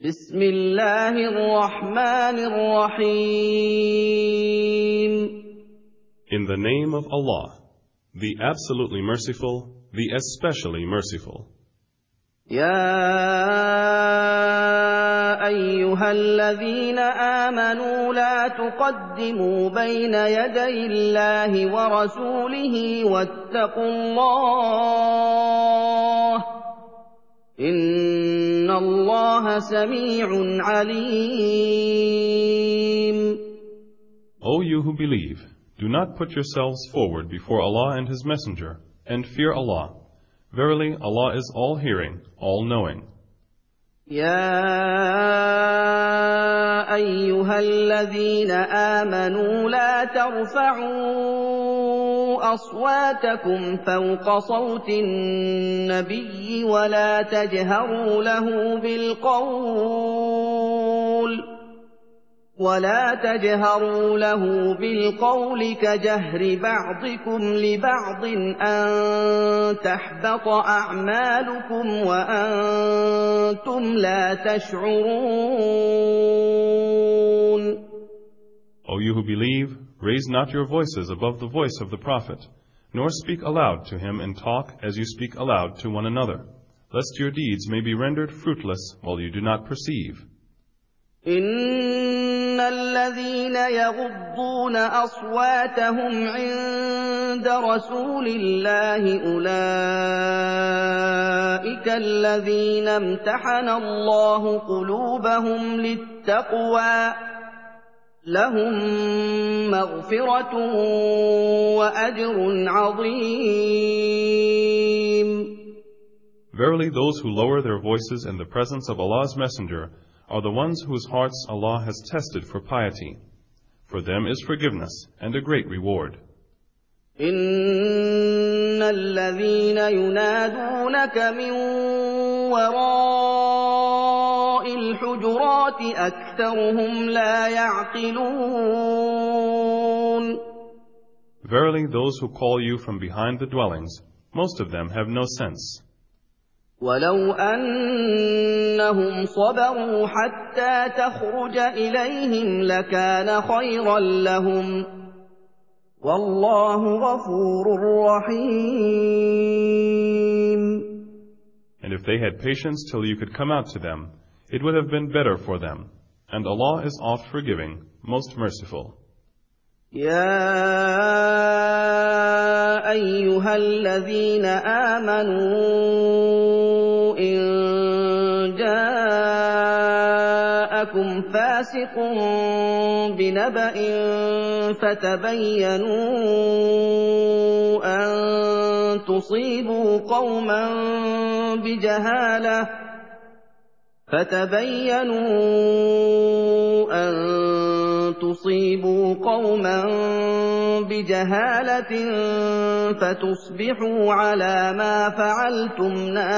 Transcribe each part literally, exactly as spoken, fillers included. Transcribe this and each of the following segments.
بسم الله الرحمن الرحيم. In the name of Allah, the absolutely merciful, the especially merciful. يا أيها الذين آمنوا لا تقدموا بين يدي الله ورسوله واتقوا الله إن الله سميع عليم. O you who believe, do not put yourselves forward before Allah and His Messenger, and fear Allah. Verily, Allah is all-hearing, all-knowing. يا أيها الذين آمنوا لا ترفعوا أصواتكم فوق صوت النبي ولا تجهروا له بالقول ولا تجهروا له بالقول كجهر بعضكم لبعض أن تحبط أعمالكم وأنتم لا تشعرون. O you who believe, raise not your voices above the voice of the Prophet, nor speak aloud to him in talk as you speak aloud to one another, lest your deeds may be rendered fruitless while you do not perceive. إن الذين يغضون أصواتهم عند رسول الله أولئك الذين امتحن الله قلوبهم للتقوى لهم مغفرة وأجر عظيم. Verily, those who lower their voices in the presence of Allah's Messenger are the ones whose hearts Allah has tested for piety. For them is forgiveness and a great reward. إن الذين ينادونك من وراء الحجرات أكثرهم لا يعقلون. Verily, those who call you from behind the dwellings, most of them have no sense. ولو أنهم صبروا حتى تخرج إليهم لكان خيرا لهم والله غفور رحيم. And if they had patience till you could come out to them, it would have been better for them. And Allah is oft forgiving, most merciful. يا أيها الذين آمنوا إن جاءكم فاسق بنبأ فتبينوا أن تصيبوا قوما بجهالة فتبينوا أن تصيبوا قوما بجهالة فتصبحوا على ما فعلتم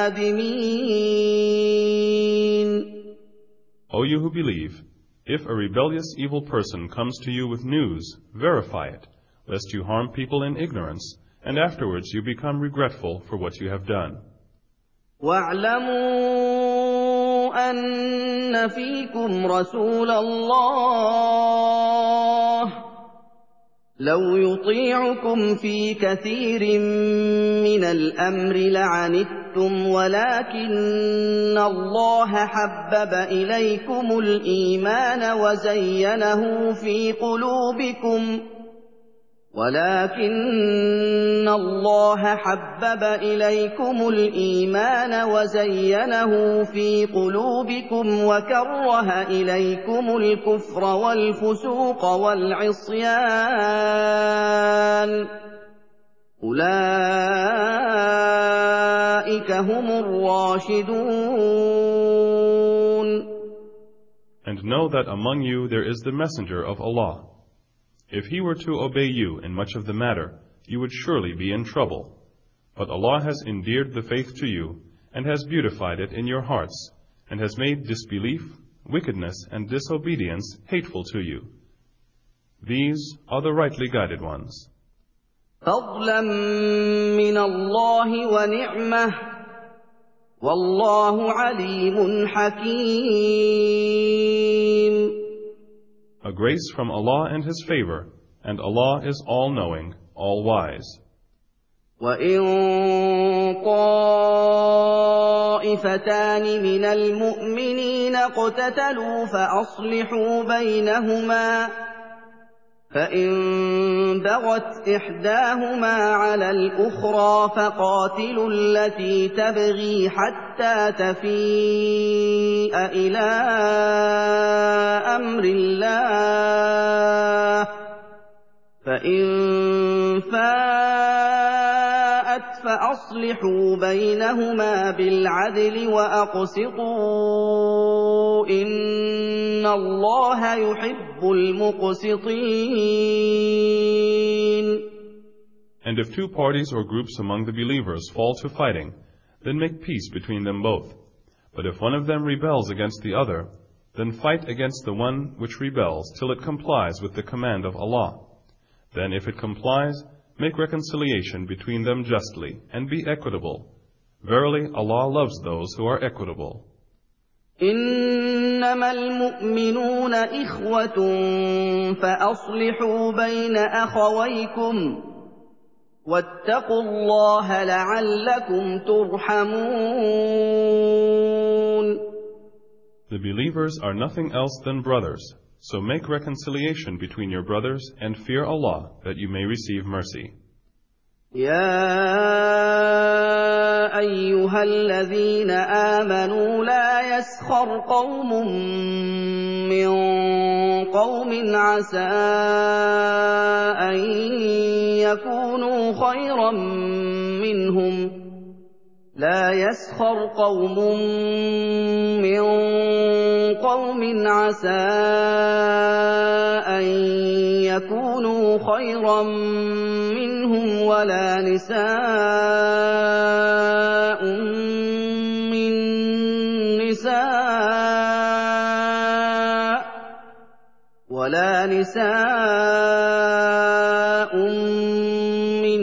نادمين. O you who believe, if a rebellious evil person comes to you with news, verify it, lest you harm people in ignorance, and afterwards you become regretful for what you have done. وَاعْلَمُوا أَنَّ فِيكُمْ رَسُولَ اللَّهِ لَوْ يُطِيعُكُمْ فِي كَثِيرٍ مِّنَ الْأَمْرِ لَعَنِتُّمْ وَلَٰكِنَّ اللَّهَ حَبَّبَ إِلَيْكُمُ الْإِيمَانَ وَزَيَّنَهُ فِي قُلُوبِكُمْ ولكن الله حبب إليكم الإيمان وزينه في قلوبكم وكره إليكم الكفر والفسوق والعصيان أولئك هم الراشدون. And know that among you there is the messenger of Allah. If he were to obey you in much of the matter, you would surely be in trouble. But Allah has endeared the faith to you, and has beautified it in your hearts, and has made disbelief, wickedness, and disobedience hateful to you. These are the rightly guided ones. فضلا من الله ونعمة والله عليم حكيم. A grace from Allah and His favor, and Allah is all-knowing, all-wise. وَإِن طَائِفَتَانِ مِنَ الْمُؤْمِنِينَ اقْتَتَلُوا فَأَصْلِحُوا بَيْنَهُمَا فَإِن بَغَتْ إِحْدَاهُمَا عَلَى الْأُخْرَىٰ فَقَاتِلُوا الَّتِي تَبْغِي حَتَّىٰ تَفِيءَ إِلَىٰ أَمْرِ اللَّهِ ۚ فَإِن فَاءَتْ فَأَصْلِحُوا بَيْنَهُمَا بِالْعَدْلِ وَأَقْسِطُوا ۖ إِنَّ اللَّهَ يُحِبُّ الْمُقْسِطِينَ. And if two parties or groups among the believers fall to fighting, then make peace between them both. But if one of them rebels against the other, then fight against the one which rebels till it complies with the command of Allah. Then if it complies, make reconciliation between them justly, and be equitable. Verily, Allah loves those who are equitable. إنما المؤمنون إخوة فأصلحوا بين أخويكم واتقوا الله لعلكم ترحمون. The believers are nothing else than brothers, so make reconciliation between your brothers and fear Allah that you may receive mercy. يا أيها الذين آمنوا لا يسخر قوم من قوم عسى أن يكونوا خيرا منهم لا يسخر قوم من قوم عسى أن يكونوا خيرا منهم ولا نساء من نساء ولا نساء من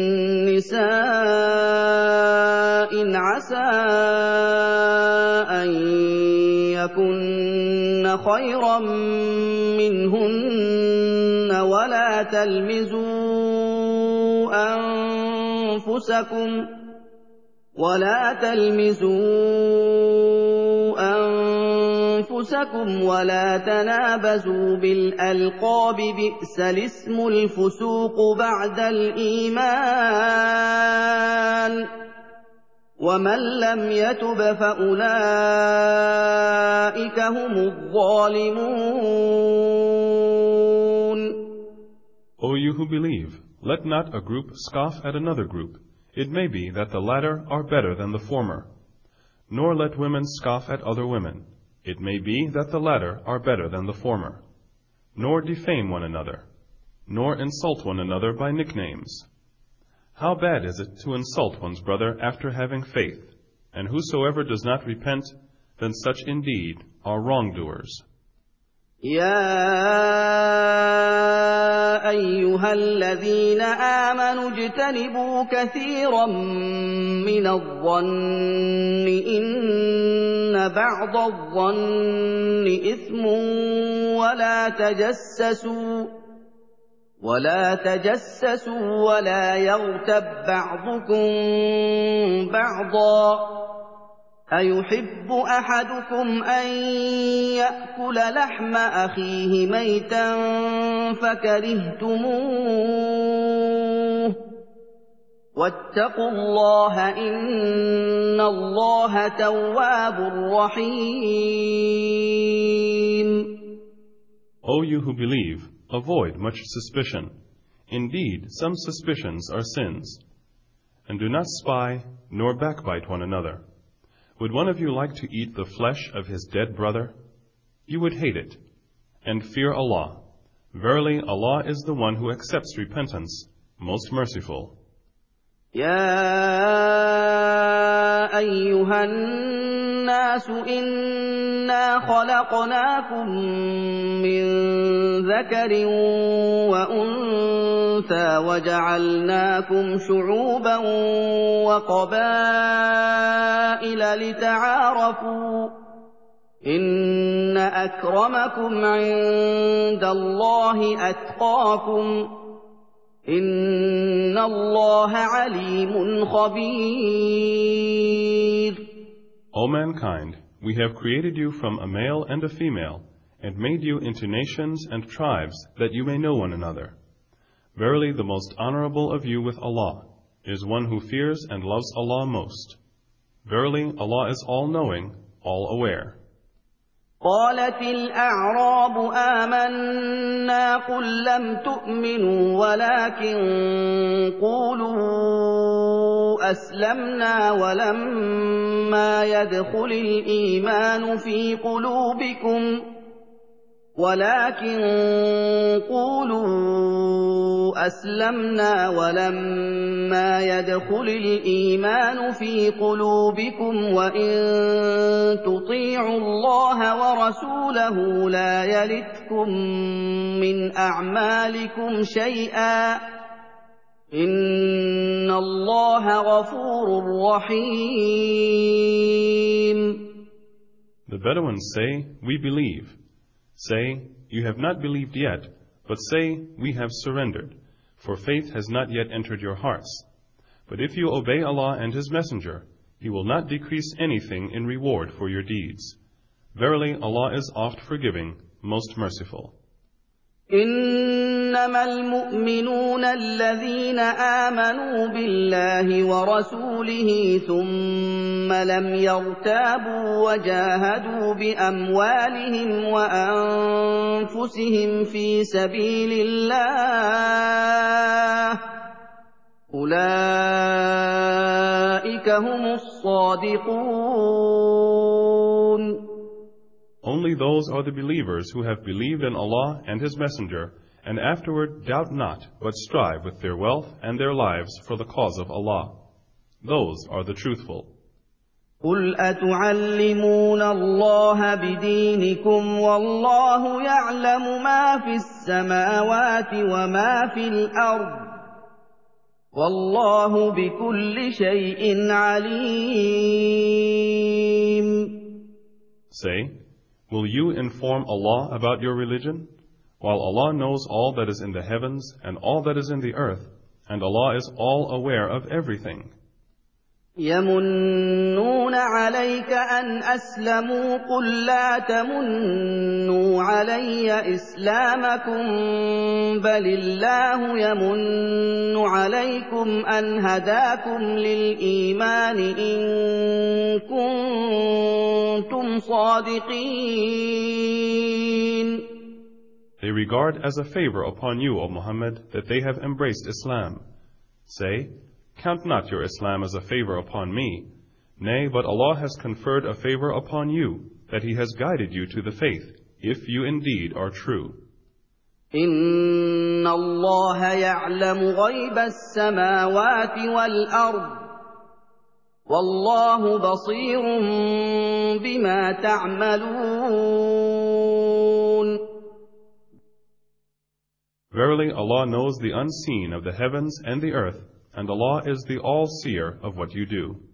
نساء عسى أن يكن خيرا منهن ولا تلمزوا أنفسكم ولا تلمزوا أنفسكم ولا تنابزوا بالألقاب بئس الاسم الفسوق بعد الإيمان ومن لم يتب فأولئك هم الظالمون. O you who believe, let not a group scoff at another group. It may be that the latter are better than the former. Nor let women scoff at other women. It may be that the latter are better than the former. Nor defame one another. Nor insult one another by nicknames. How bad is it to insult one's brother after having faith? And whosoever does not repent, then such indeed are wrongdoers. يا أيها الذين آمنوا اجتنبوا كثيرا من الظن إن بعض الظن إثم ولا تجسسوا ولا تجسسوا ولا يغتب بعضكم بعضا أيحب أحدكم أن يأكل لحم أخيه ميتا فكرهتموه واتقوا الله إن الله تواب رحيم. O you who believe, avoid much suspicion. Indeed, some suspicions are sins. And do not spy, nor backbite one another. Would one of you like to eat the flesh of his dead brother? You would hate it. And fear Allah. Verily, Allah is the one who accepts repentance, most merciful. يا أيها الناس إن إِنَّا خَلَقْنَاكُم مِّن ذَكَرٍ وَأُنثَىٰ وَجَعَلْنَاكُمْ شُعُوبًا وَقَبَائِلَ لِتَعَارَفُوا ۚ إِنَّ أَكْرَمَكُمْ عِندَ اللَّهِ أَتْقَاكُمْ ۚ إِنَّ اللَّهَ عَلِيمٌ خَبِيرٌ. O mankind, we have created you from a male and a female, and made you into nations and tribes, that you may know one another. Verily, the most honorable of you with Allah is one who fears and loves Allah most. Verily, Allah is all-knowing, all-aware. قالت الأعراب آمنا قل لم تؤمنوا ولكن قولوا أسلمنا ولما يدخل الإيمان في قلوبكم ولكن قولوا أسلمنا ولما يدخل الإيمان في قلوبكم وإن تطيعوا الله ورسوله لا يلتكم من أعمالكم شيئا إن الله غفور رحيم. The Bedouins say, we believe. Say, you have not believed yet, but say, we have surrendered, for faith has not yet entered your hearts. But if you obey Allah and His Messenger, He will not decrease anything in reward for your deeds. Verily, Allah is oft forgiving, most merciful. إنما المؤمنون الذين آمنوا بالله ورسوله ثم لم يرتابوا وجاهدوا بأموالهم وأنفسهم في سبيل الله أولئك هم الصادقون. Only those are the believers who have believed in Allah and His Messenger, and afterward doubt not, but strive with their wealth and their lives for the cause of Allah. Those are the truthful. قُلْ أَتُعَلِّمُونَ اللَّهَ بِدِينِكُمْ وَاللَّهُ يَعْلَمُ مَا فِي السَّمَاوَاتِ وَمَا فِي الْأَرْضِ وَاللَّهُ بِكُلِّ شَيْءٍ عَلِيمٌ. Say, will you inform Allah about your religion? While Allah knows all that is in the heavens and all that is in the earth, and Allah is all aware of everything. يَمُنُّونَ عَلَيْكَ أَنْ أَسْلَمُوا قُل لَّا تَمُنُّوا عَلَيَّ إِسْلَامَكُم بَلِ اللَّهُ يَمُنُّ عَلَيْكُمْ أَنْ هَدَاكُمْ لِلْإِيمَانِ إِن كُنتُمْ صَادِقِينَ. They regard as a favor upon you, O Muhammad, that they have embraced Islam. Say, count not your Islam as a favor upon me. Nay, but Allah has conferred a favor upon you, that He has guided you to the faith, if you indeed are true. إِنَّ اللَّهَ يَعْلَمُ غَيْبَ السَّمَاوَاتِ وَالْأَرْضِ وَاللَّهُ بَصِيرٌ بِمَا تَعْمَلُونَ. Verily, Allah knows the unseen of the heavens and the earth, and Allah is the all-seer of what you do.